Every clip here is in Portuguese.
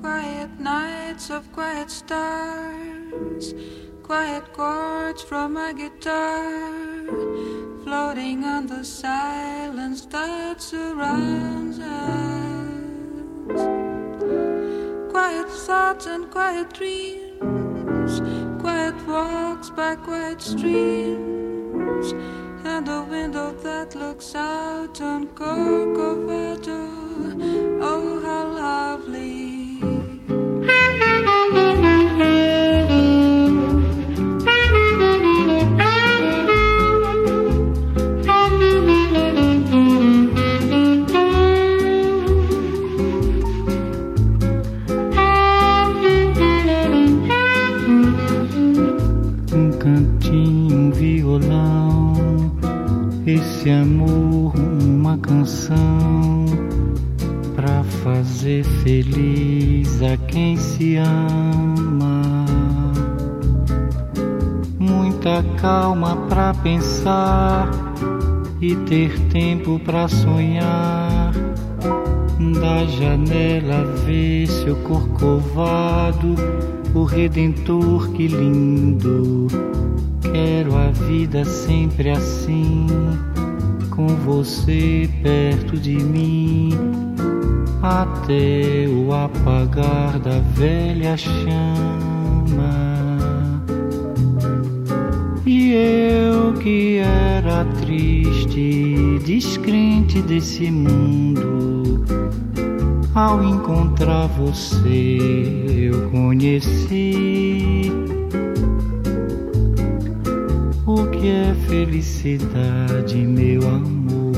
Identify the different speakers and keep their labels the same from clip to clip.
Speaker 1: quiet nights of quiet stars, quiet chords from my guitar, floating on the silence that surrounds us. Quiet thoughts and quiet dreams, quiet walks by quiet streams, and a window that looks out on Corcovado. Oh, how lovely.
Speaker 2: Um cantinho, um violão, esse amor, uma canção pra fazer feliz a quem se ama. Muita calma pra pensar e ter tempo pra sonhar. Da janela ver seu Corcovado, o Redentor, que lindo. Quero a vida sempre assim, com você perto de mim, até o apagar da velha chama. E eu que era triste, descrente desse mundo, ao encontrar você eu conheci o que é felicidade, meu amor.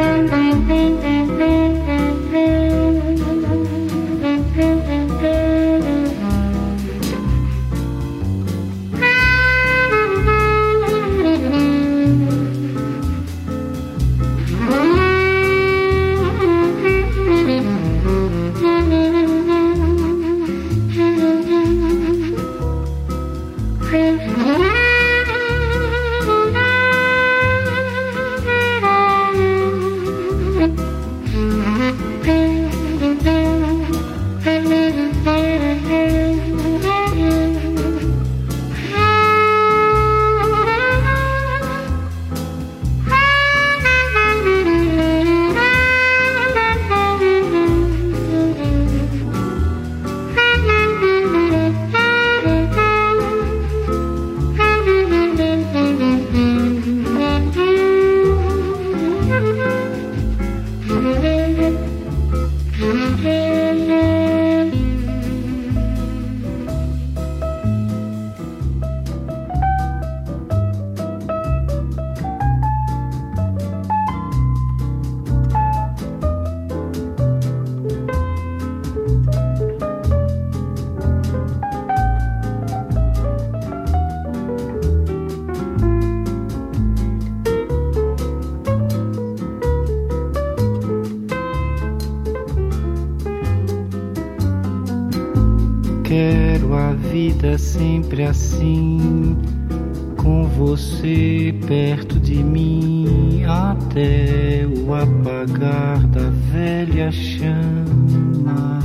Speaker 2: Quero a vida sempre assim, com você perto de mim, até o apagar da velha chama.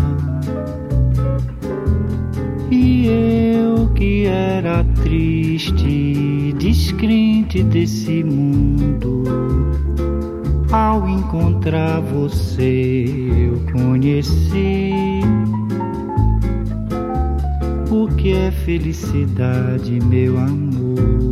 Speaker 2: E eu que era triste, descrente desse mundo, ao encontrar você eu conheci o que é felicidade, meu amor.